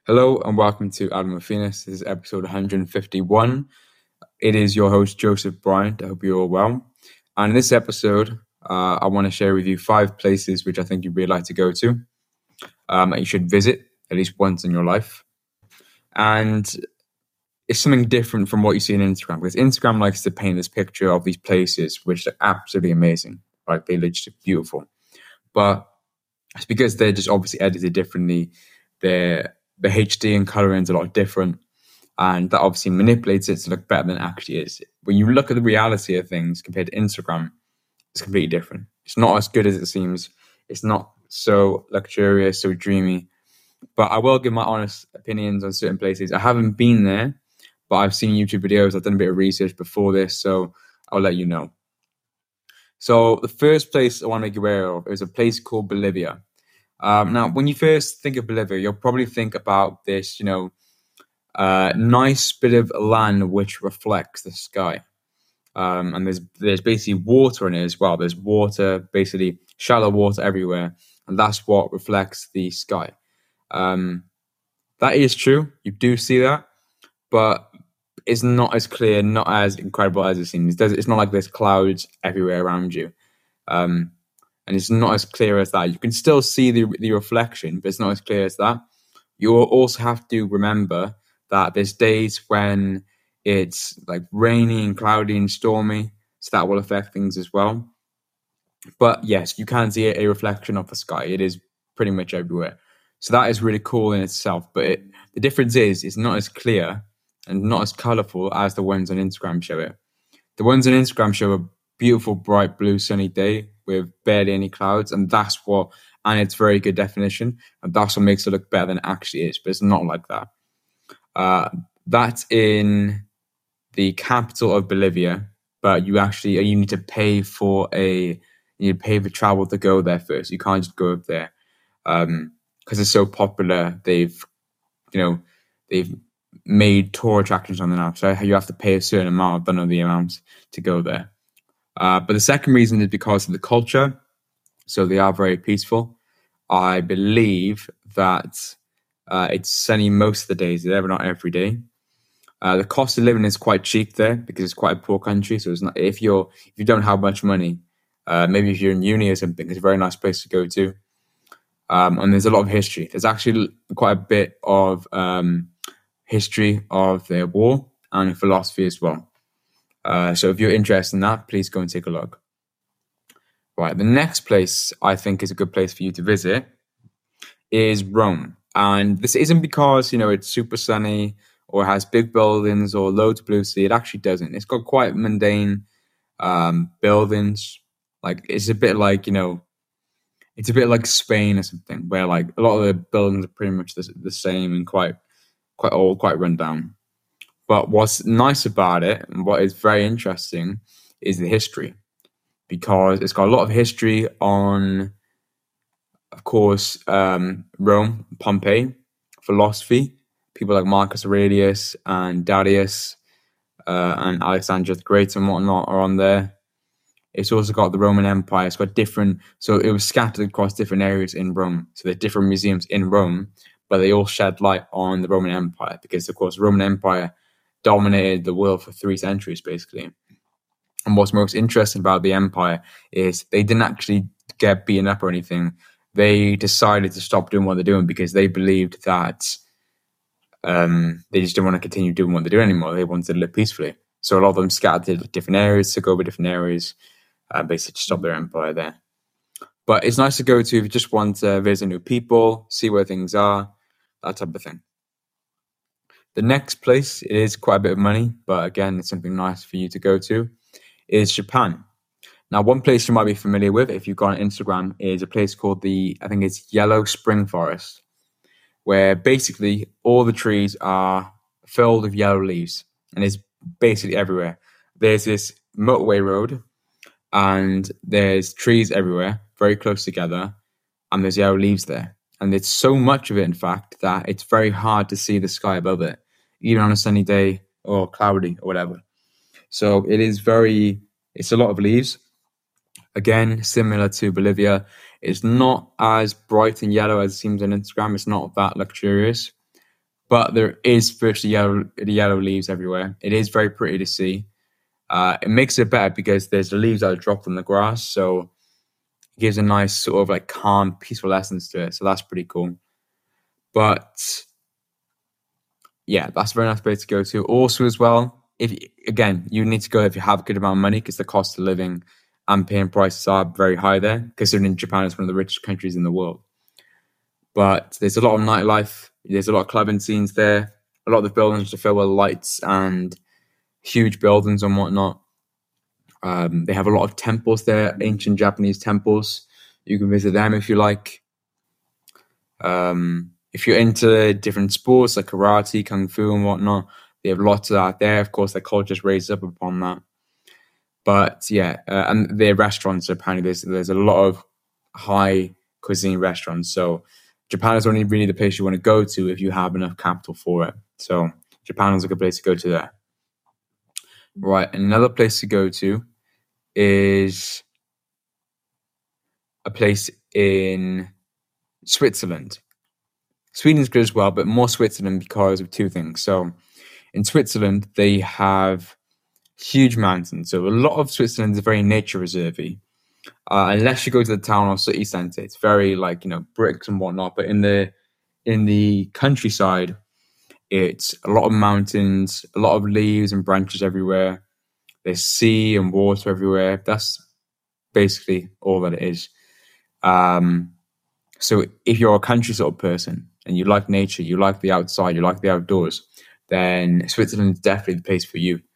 Hello and welcome to Adam and Phoenix. This is episode 151. It is your host, Joseph Bryant. I hope you're all well. And in this episode, I want to share with you 5 places which I think you'd really like to go to, that you should visit at least once in your life. And it's something different from what you see on Instagram, because Instagram likes to paint this picture of these places which are absolutely amazing. Like, they're just beautiful. But it's because they're just obviously edited differently. The HD and coloring is a lot different, and that obviously manipulates it to look better than it actually is. When you look at the reality of things compared to Instagram, it's completely different. It's not as good as it seems. It's not so luxurious, so dreamy. But I will give my honest opinions on certain places. I haven't been there, but I've seen YouTube videos. I've done a bit of research before this, so I'll let you know. So the first place I want to make you aware of is a place called Bolivia. Now, when you first think of Bolivia, you'll probably think about this, nice bit of land which reflects the sky. And there's basically water in it as well. There's water, basically shallow water everywhere, and that's what reflects the sky. That is true. You do see that, but it's not as clear, not as incredible as it seems. It's not like there's clouds everywhere around you. And it's not as clear as that. You can still see the reflection, but it's not as clear as that. You will also have to remember that there's days when it's like rainy and cloudy and stormy, so that will affect things as well. But yes, you can see a reflection of the sky. It is pretty much everywhere. So that is really cool in itself. But the difference is it's not as clear and not as colorful as the ones on Instagram show it. The ones on Instagram show a beautiful, bright blue, sunny day with barely any clouds, and it's very good definition, and that's what makes it look better than it actually is. But it's not like that. That's in the capital of Bolivia, but you need to pay for travel to go there first. You can't just go up there because it's so popular. They've made tour attractions on the now, so you have to pay a certain amount. I don't know the amount to go there. But the second reason is because of the culture. So they are very peaceful. I believe that it's sunny most of the days, but not every day. The cost of living is quite cheap there because it's quite a poor country. So it's not, if you don't have much money, maybe if you're in uni or something, it's a very nice place to go to. And there's a lot of history. There's actually quite a bit of history of their war and philosophy as well. So if you're interested in that, please go and take a look. Right, the next place I think is a good place for you to visit is Rome. And this isn't because, it's super sunny or has big buildings or loads of blue sea. It actually doesn't. It's got quite mundane buildings. Like, it's a bit like, it's a bit like Spain or something, where like a lot of the buildings are pretty much the same and quite old, quite run down. But what's nice about it and what is very interesting is the history, because it's got a lot of history on, of course, Rome, Pompeii, philosophy, people like Marcus Aurelius and Darius and Alexander the Great and whatnot are on there. It's also got the Roman Empire. It's got so it was scattered across different areas in Rome. So there's different museums in Rome, but they all shed light on the Roman Empire because, of course, the Roman Empire dominated the world for 3 centuries, basically. And what's most interesting about the empire is they didn't actually get beaten up or anything. They decided to stop doing what they're doing because they believed that they just didn't want to continue doing what they're doing anymore. They wanted to live peacefully. So a lot of them scattered to different areas, took over different areas, basically to stop their empire there. But it's nice to go to if you just want to visit new people, see where things are, that type of thing. The next place, it is quite a bit of money, but again, it's something nice for you to go to, is Japan. Now, one place you might be familiar with if you've got on Instagram is a place called I think it's Yellow Spring Forest, where basically all the trees are filled with yellow leaves, and it's basically everywhere. There's this motorway road, and there's trees everywhere, very close together, and there's yellow leaves there. And it's so much of it, in fact, that it's very hard to see the sky above it, even on a sunny day or cloudy or whatever. So it's a lot of leaves. Again, similar to Bolivia, it's not as bright and yellow as it seems on Instagram. It's not that luxurious, but there is virtually yellow leaves everywhere. It is very pretty to see. It makes it better because there's the leaves that are dropped on the grass, so it gives a nice sort of like calm, peaceful essence to it. So that's pretty cool. But yeah, that's a very nice place to go to. Also, as well, if again, you need to go if you have a good amount of money because the cost of living and paying prices are very high there, considering Japan is one of the richest countries in the world. But there's a lot of nightlife. There's a lot of clubbing scenes there. A lot of the buildings are filled with lights and huge buildings and whatnot. They have a lot of temples there, ancient Japanese temples. You can visit them if you like. If you're into different sports like karate, kung fu, and whatnot, they have lots of that there. Of course, their culture's raised up upon that. But yeah, and their restaurants apparently there's a lot of high cuisine restaurants. So Japan is only really the place you want to go to if you have enough capital for it. So Japan is a good place to go to there. Right, another place to go to is a place in Switzerland. Sweden's good as well, but more Switzerland because of two things. So in Switzerland, they have huge mountains. So a lot of Switzerland is very nature reservey. Unless you go to the town or city centre, it's very like, bricks and whatnot. But in the countryside, it's a lot of mountains, a lot of leaves and branches everywhere. There's sea and water everywhere. That's basically all that it is. So if you're a country sort of person and you like nature, you like the outside, you like the outdoors, then Switzerland is definitely the place for you.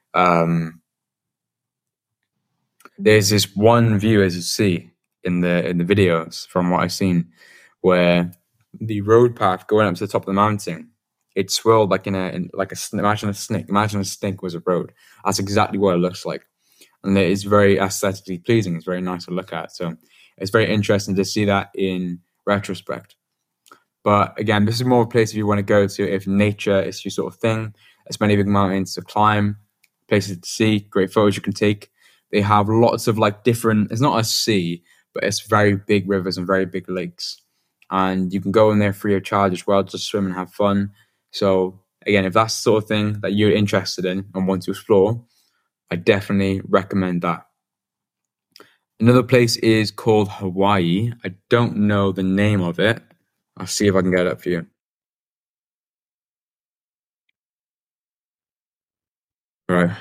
There's this one view, as you see in the videos from what I've seen, where the road path going up to the top of the mountain, it swirled like imagine a snake. Imagine a snake was a road. That's exactly what it looks like, and it is very aesthetically pleasing. It's very nice to look at. So it's very interesting to see that in retrospect. But again, this is more of a place if you want to go to if nature is your sort of thing. There's many big mountains to climb, places to see, great photos you can take. They have lots of like different, it's not a sea, but it's very big rivers and very big lakes. And you can go in there free of charge as well, just swim and have fun. So again, if that's the sort of thing that you're interested in and want to explore, I definitely recommend that. Another place is called Hawaii. I don't know the name of it. I'll see if I can get it up for you. Right.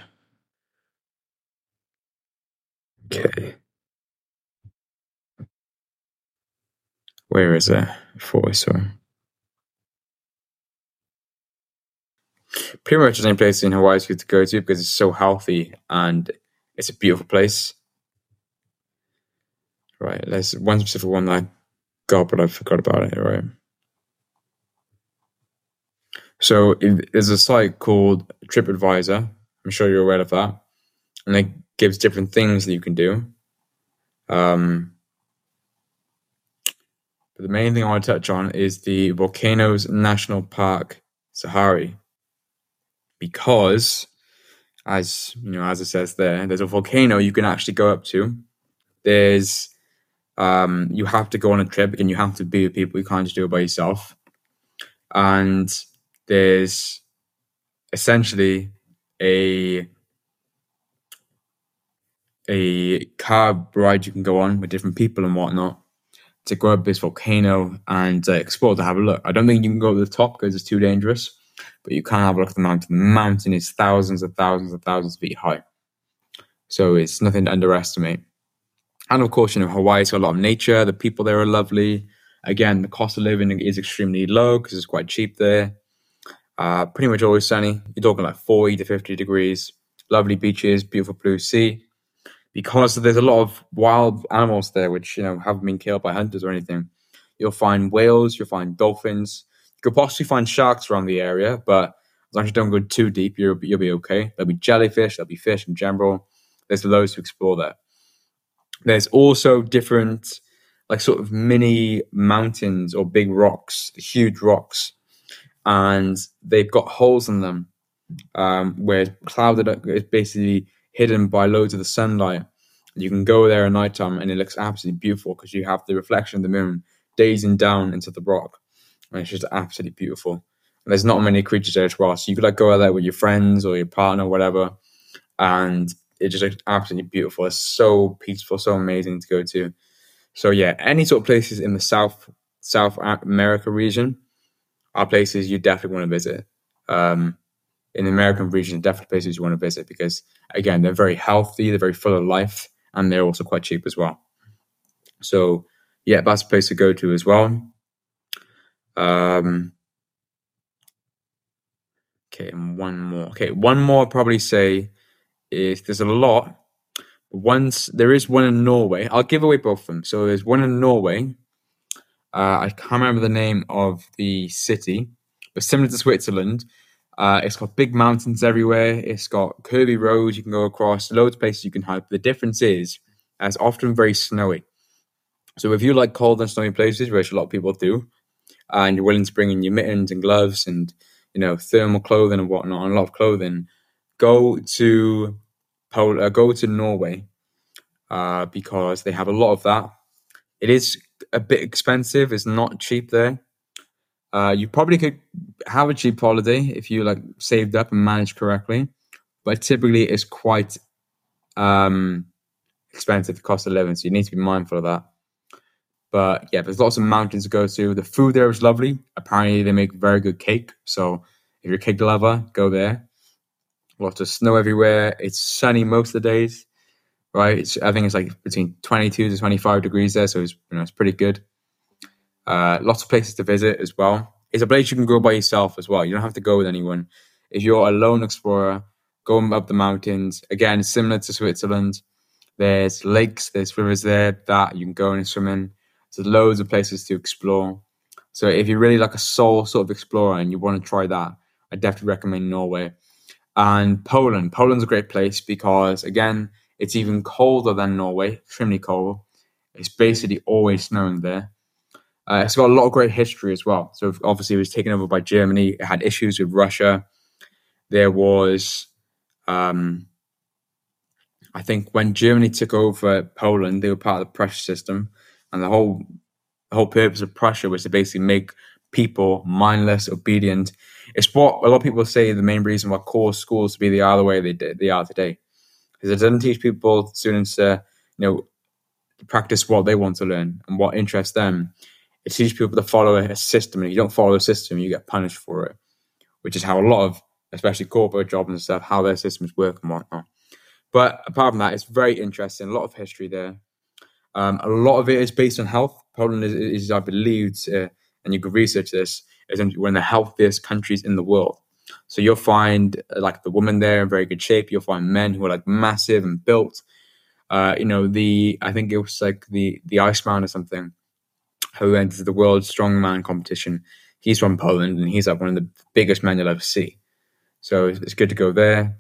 Okay. Where is it? For so pretty much the same place in Hawaii is good to go to because it's so healthy and it's a beautiful place. Right. There's one specific one that I got, but I forgot about it. Right. So there's a site called TripAdvisor. I'm sure you're aware of that, and it gives different things that you can do. But the main thing I want to touch on is the Volcanoes National Park Sahari, because as it says there's a volcano you can actually go up to. There's you have to go on a trip and you have to be with people. You can't just do it by yourself. And there's essentially a car ride you can go on with different people and whatnot to go up this volcano and explore, to have a look. I don't think you can go to the top because it's too dangerous, but you can have a look at the mountain. The mountain is thousands and thousands and thousands of feet high, so it's nothing to underestimate. And of course, Hawaii's got a lot of nature. The people there are lovely. Again, the cost of living is extremely low because it's quite cheap there. Pretty much always sunny. You're talking like 40 to 50 degrees. Lovely beaches, beautiful blue sea. Because there's a lot of wild animals there, which haven't been killed by hunters or anything. You'll find whales. You'll find dolphins. You could possibly find sharks around the area, but as long as you don't go too deep, you'll be okay. There'll be jellyfish. There'll be fish in general. There's loads to explore there. There's also different, like sort of mini mountains or big rocks, huge rocks, and they've got holes in them where it's clouded up. It's basically hidden by loads of the sunlight. You can go there at nighttime and it looks absolutely beautiful because you have the reflection of the moon gazing down into the rock, and it's just absolutely beautiful. There's not many creatures there as well, so you could like go out there with your friends or your partner, or whatever, and it's just like, absolutely beautiful. It's so peaceful, so amazing to go to. So yeah, any sort of places in the South America region are places you definitely want to visit. In the American region, definitely places you want to visit because again, they're very healthy, they're very full of life, and they're also quite cheap as well. So yeah, that's a place to go to as well. Okay, and one more. Okay, one more I'd probably say is there's a lot. There is one in Norway. I'll give away both of them. So there's one in Norway. I can't remember the name of the city, but similar to Switzerland. It's got big mountains everywhere. It's got curvy roads you can go across, loads of places you can hike. The difference is, it's often very snowy. So if you like cold and snowy places, which a lot of people do, and you're willing to bring in your mittens and gloves and thermal clothing and whatnot, and a lot of clothing, go to Norway because they have a lot of that. It is a bit expensive. It's not cheap there. You probably could have a cheap holiday if you like saved up and managed correctly, but typically it's quite expensive, the cost of living, so you need to be mindful of that. But yeah, there's lots of mountains to go to. The food there is lovely. Apparently they make very good cake, so if you're a cake lover, go there. Lots of snow everywhere. It's sunny most of the days, right? I think it's like between 22 to 25 degrees there, so it's pretty good. Lots of places to visit as well. It's a place you can go by yourself as well. You don't have to go with anyone. If you're a lone explorer, going up the mountains, again, similar to Switzerland, there's lakes, there's rivers there that you can go and swim in. There's loads of places to explore. So if you're really like a soul sort of explorer and you want to try that, I definitely recommend Norway. And Poland. Poland's a great place because, again, it's even colder than Norway, extremely cold. It's basically always snowing there. It's got a lot of great history as well. So obviously it was taken over by Germany. It had issues with Russia. There was, I think when Germany took over Poland, they were part of the Prussia system. And the whole purpose of Prussia was to basically make people mindless, obedient. It's what a lot of people say the main reason why caused schools to be the way they are today. Because it doesn't teach students to, practice what they want to learn and what interests them. It teaches people to follow a system, and if you don't follow the system, you get punished for it, which is how a lot of, especially corporate jobs and stuff, how their systems work and whatnot. But apart from that, it's very interesting, a lot of history there. A lot of it is based on health. Poland is I believe, and you can research this, is one of the healthiest countries in the world. So you'll find like the women there in very good shape. You'll find men who are like massive and built. I think it was like the Iceman or something, who entered the world strongman competition. He's from Poland, and he's like one of the biggest men you'll ever see. So it's good to go there.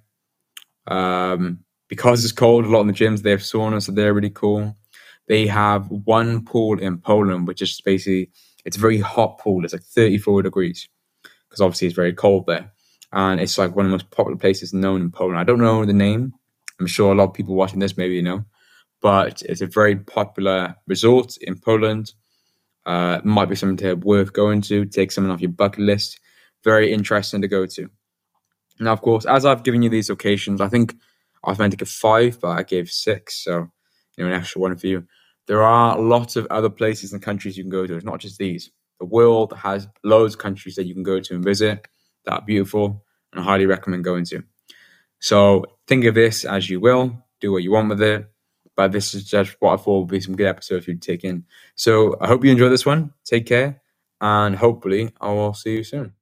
Because it's cold, a lot of the gyms, they have saunas, so they're really cool. They have one pool in Poland, which is basically, it's a very hot pool. It's like 34 degrees, because obviously it's very cold there. And it's like one of the most popular places known in Poland. I don't know the name. I'm sure a lot of people watching this maybe know. But it's a very popular resort in Poland. Might be something worth going to, take something off your bucket list. Very interesting to go to. Now, of course, as I've given you these locations, I think I was meant to give 5, but I gave 6. So, an extra one for you. There are lots of other places and countries you can go to. It's not just these. The world has loads of countries that you can go to and visit that are beautiful, and I highly recommend going to. So think of this as you will. Do what you want with it. But this is just what I thought would be some good episodes for you to take in. So I hope you enjoyed this one. Take care. And hopefully I will see you soon.